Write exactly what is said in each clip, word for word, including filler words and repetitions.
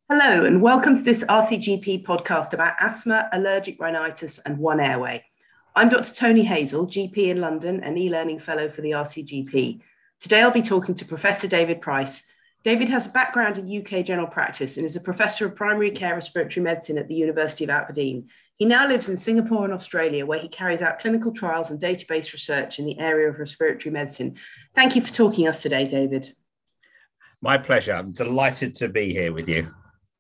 Hello, and welcome to this R C G P podcast about asthma, allergic rhinitis, and one airway. I'm Doctor Tony Hazel, G P in London and e-learning fellow for the R C G P. Today, I'll be talking to Professor David Price. David has a background in U K general practice and is a professor of primary care respiratory medicine at the University of Aberdeen. He now lives in Singapore and Australia, where he carries out clinical trials and database research in the area of respiratory medicine. Thank you for talking to us today, David. My pleasure. I'm delighted to be here with you.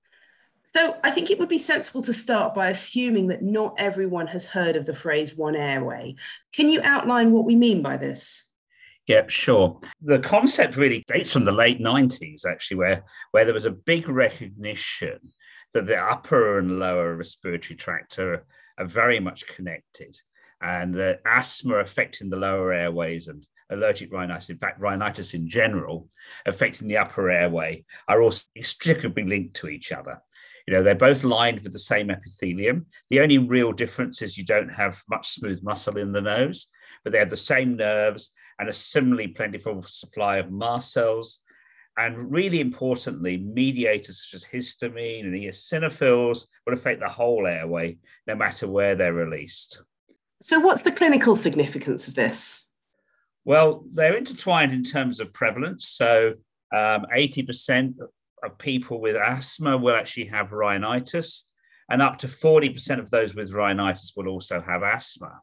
So I think it would be sensible to start by assuming that not everyone has heard of the phrase one airway. Can you outline what we mean by this? Yep, sure. The concept really dates from the late nineties, actually, where, where there was a big recognition that the upper and lower respiratory tract are, are very much connected, and that asthma affecting the lower airways and allergic rhinitis, in fact, rhinitis in general, affecting the upper airway, are also inextricably linked to each other. You know, they're both lined with the same epithelium. The only real difference is you don't have much smooth muscle in the nose, but they have the same nerves and a similarly plentiful supply of mast cells. And really importantly, mediators such as histamine and eosinophils will affect the whole airway, no matter where they're released. So what's the clinical significance of this? Well, they're intertwined in terms of prevalence. So um, eighty percent of people with asthma will actually have rhinitis, and up to forty percent of those with rhinitis will also have asthma.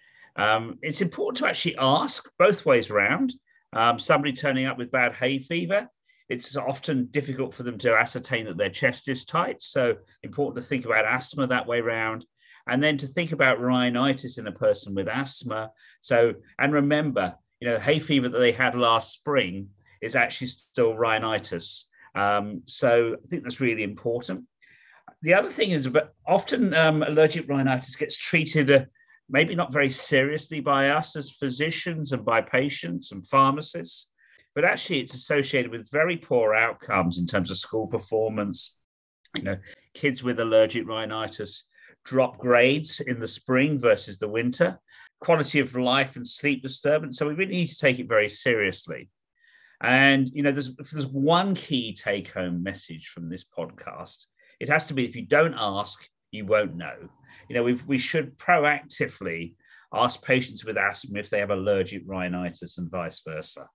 Um, it's important to actually ask both ways around. Um, somebody turning up with bad hay fever, it's often difficult for them to ascertain that their chest is tight. So important to think about asthma that way round. And then to think about rhinitis in a person with asthma. So, and remember, you know, hay fever that they had last spring is actually still rhinitis. Um, so I think that's really important. The other thing is about often um, allergic rhinitis gets treated uh, maybe not very seriously by us as physicians and by patients and pharmacists, but actually it's associated with very poor outcomes in terms of school performance. You know, kids with allergic rhinitis drop grades in the spring versus the winter, quality of life and sleep disturbance. So we really need to take it very seriously. And, you know, there's, if there's one key take-home message from this podcast, it has to be, if you don't ask, you won't know. You know, we've, we should proactively ask patients with asthma if they have allergic rhinitis and vice versa.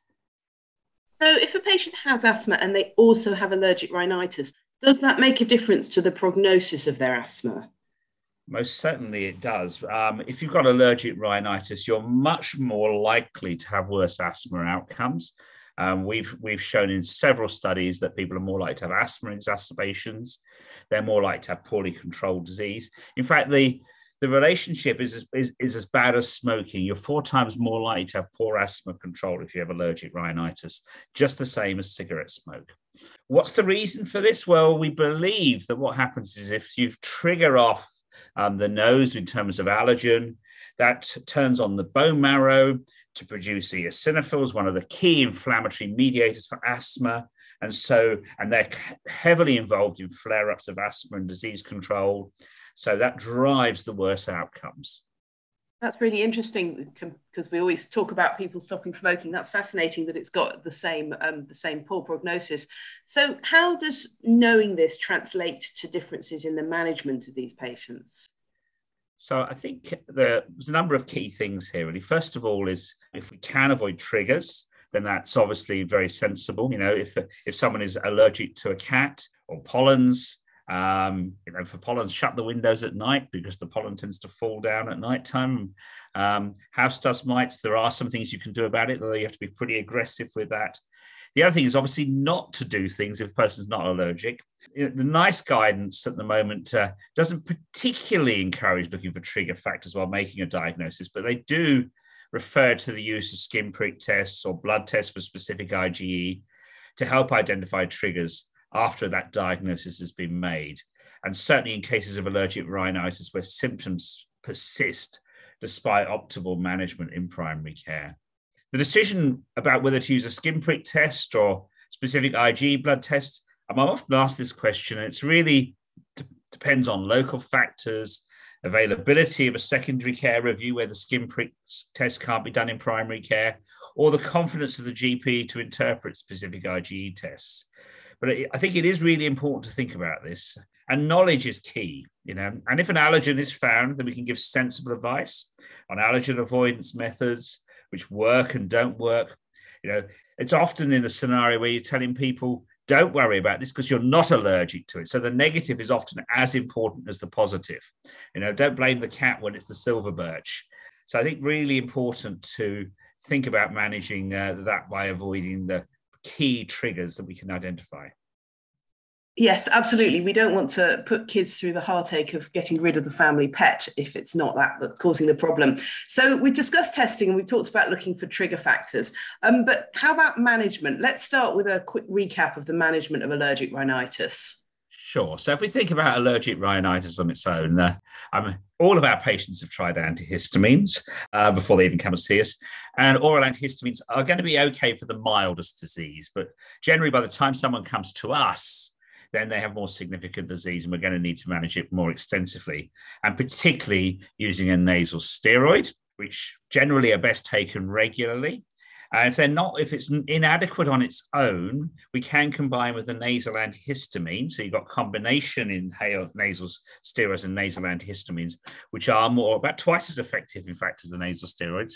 So if a patient has asthma and they also have allergic rhinitis, does that make a difference to the prognosis of their asthma? Most certainly it does. Um, if you've got allergic rhinitis, you're much more likely to have worse asthma outcomes. Um, we've, we've shown in several studies that people are more likely to have asthma exacerbations. They're more likely to have poorly controlled disease. In fact, the, the relationship is, is, is as bad as smoking. You're four times more likely to have poor asthma control if you have allergic rhinitis, just the same as cigarette smoke. What's the reason for this? Well, we believe that what happens is if you trigger off Um, the nose in terms of allergen, that turns on the bone marrow to produce eosinophils, one of the key inflammatory mediators for asthma. And so, and they're heavily involved in flare-ups of asthma and disease control. So that drives the worst outcomes. That's really interesting because we always talk about people stopping smoking. That's fascinating that it's got the same, um, the same poor prognosis. So how does knowing this translate to differences in the management of these patients? So I think there's a number of key things here, really. First of all is if we can avoid triggers, then that's obviously very sensible. You know, if, if someone is allergic to a cat or pollens, Um, you know, for pollens, shut the windows at night because the pollen tends to fall down at nighttime. Um, house dust mites, there are some things you can do about it, though you have to be pretty aggressive with that. The other thing is obviously not to do things if a person's not allergic. You know, the NICE guidance at the moment uh, doesn't particularly encourage looking for trigger factors while making a diagnosis, but they do refer to the use of skin prick tests or blood tests for specific IgE to help identify triggers after that diagnosis has been made. And certainly in cases of allergic rhinitis where symptoms persist despite optimal management in primary care. The decision about whether to use a skin prick test or specific IgE blood test, I'm often asked this question, and it's really d- depends on local factors, availability of a secondary care review where the skin prick test can't be done in primary care, or the confidence of the G P to interpret specific IgE tests. But it, I think it is really important to think about this. And knowledge is key, you know. And if an allergen is found, then we can give sensible advice on allergen avoidance methods, which work and don't work. You know, it's often in the scenario where you're telling people, don't worry about this because you're not allergic to it. So the negative is often as important as the positive. You know, don't blame the cat when it's the silver birch. So I think really important to think about managing uh, that by avoiding the key triggers that we can identify. Yes, absolutely. We don't want to put kids through the heartache of getting rid of the family pet if it's not that that's causing the problem. So we've discussed testing and we've talked about looking for trigger factors. Um, but how about management? Let's start with a quick recap of the management of allergic rhinitis. Sure. So if we think about allergic rhinitis on its own, uh, um, all of our patients have tried antihistamines uh, before they even come and see us. And oral antihistamines are going to be okay for the mildest disease. But generally, by the time someone comes to us, then they have more significant disease and we're going to need to manage it more extensively, and particularly using a nasal steroid, which generally are best taken regularly. And if they're not, if it's inadequate on its own, we can combine with the nasal antihistamine. So you've got combination inhaled nasal steroids and nasal antihistamines, which are more about twice as effective, in fact, as the nasal steroids.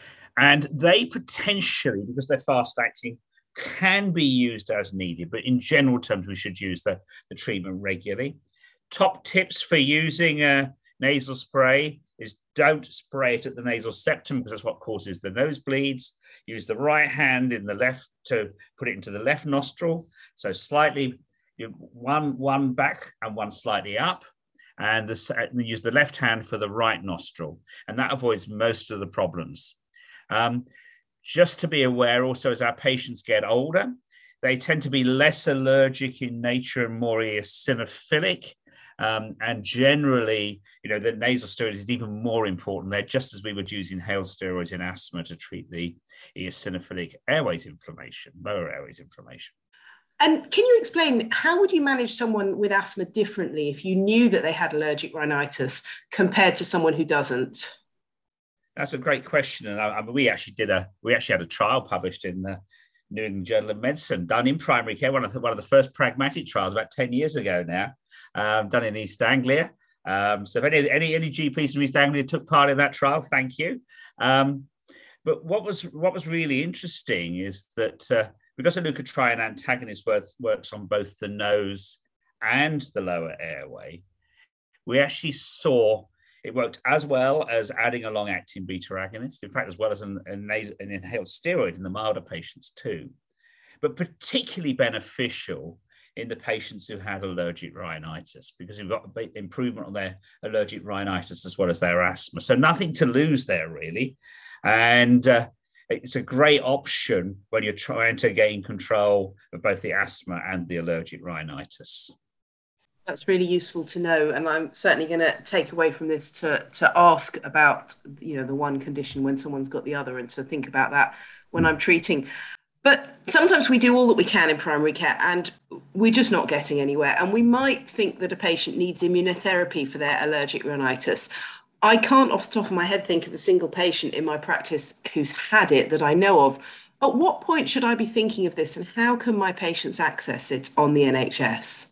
And they potentially, because they're fast acting, can be used as needed, but in general terms, we should use the, the treatment regularly. Top tips for using a nasal spray is don't spray it at the nasal septum because that's what causes the nosebleeds. Use the right hand in the left to put it into the left nostril. So slightly, you, one, one back and one slightly up, and the, use the left hand for the right nostril. And that avoids most of the problems. Um, Just to be aware also, as our patients get older, they tend to be less allergic in nature and more eosinophilic. Um, and generally, you know, the nasal steroid is even more important there, just as we would use inhaled steroids in asthma to treat the eosinophilic airways inflammation, lower airways inflammation. And can you explain, how would you manage someone with asthma differently if you knew that they had allergic rhinitis compared to someone who doesn't? That's a great question, and I, I mean, we actually did a we actually had a trial published in the New England Journal of Medicine, done in primary care, one of the, one of the first pragmatic trials about ten years ago now, um, done in East Anglia. Um, so if any any any G Ps from East Anglia took part in that trial, thank you. Um, but what was what was really interesting is that uh, because a leukotriene antagonist works, works on both the nose and the lower airway, we actually saw it worked as well as adding a long-acting beta agonist, in fact, as well as an, an, an inhaled steroid in the milder patients too, but particularly beneficial in the patients who had allergic rhinitis because we've got improvement on their allergic rhinitis as well as their asthma. So nothing to lose there, really. And uh, it's a great option when you're trying to gain control of both the asthma and the allergic rhinitis. That's really useful to know, and I'm certainly going to take away from this to to ask about, you know, the one condition when someone's got the other, and to think about that when I'm treating. But sometimes we do all that we can in primary care and we're just not getting anywhere. And we might think that a patient needs immunotherapy for their allergic rhinitis. I can't off the top of my head think of a single patient in my practice who's had it that I know of. At what point should I be thinking of this, and how can my patients access it on the N H S?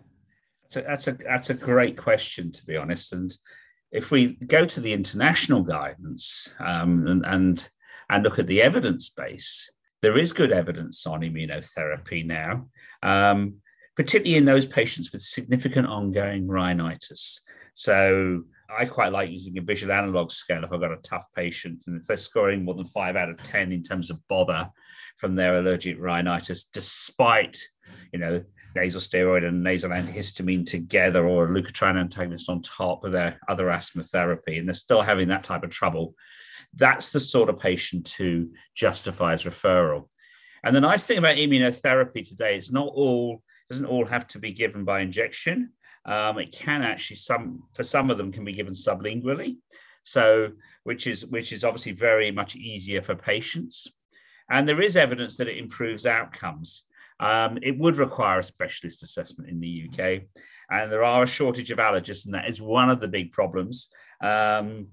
So that's a that's a great question, to be honest. And if we go to the international guidance um, and, and and look at the evidence base, there is good evidence on immunotherapy now, um, particularly in those patients with significant ongoing rhinitis. So I quite like using a visual analog scale if I've got a tough patient, and if they're scoring more than five out of ten in terms of bother from their allergic rhinitis, despite, you know, nasal steroid and nasal antihistamine together, or a leukotriene antagonist on top of their other asthma therapy, and they're still having that type of trouble, that's the sort of patient who justifies referral. And the nice thing about immunotherapy today is not all, doesn't all have to be given by injection. Um, it can actually, some for some of them can be given sublingually, so which is which is obviously very much easier for patients. And there is evidence that it improves outcomes. Um, it would require a specialist assessment in the U K, and there are a shortage of allergists, and that is one of the big problems. Um,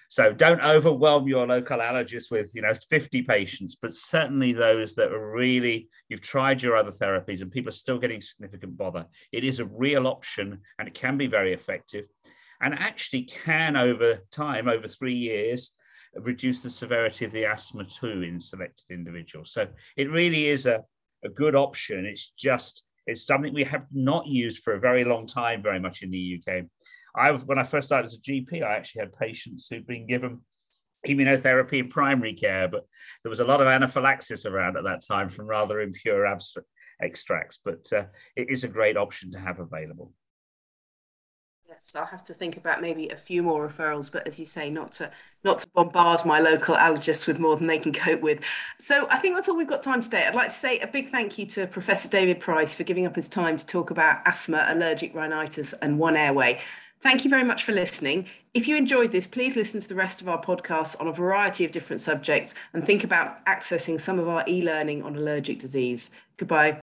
So don't overwhelm your local allergist with, you know, fifty patients, but certainly those that are really, you've tried your other therapies and people are still getting significant bother. It is a real option and it can be very effective and actually can over time, over three years, reduce the severity of the asthma too in selected individuals. So it really is a, a good option. It's just, it's something we have not used for a very long time, very much in the U K. I, when I first started as a G P, I actually had patients who'd been given immunotherapy in primary care, but there was a lot of anaphylaxis around at that time from rather impure abstract extracts, but uh, it is a great option to have available. Yes, I'll have to think about maybe a few more referrals, but as you say, not to not to bombard my local allergists with more than they can cope with. So I think that's all we've got time today. I'd like to say a big thank you to Professor David Price for giving up his time to talk about asthma, allergic rhinitis, and One Airway. Thank you very much for listening. If you enjoyed this, please listen to the rest of our podcasts on a variety of different subjects and think about accessing some of our e-learning on allergic disease. Goodbye.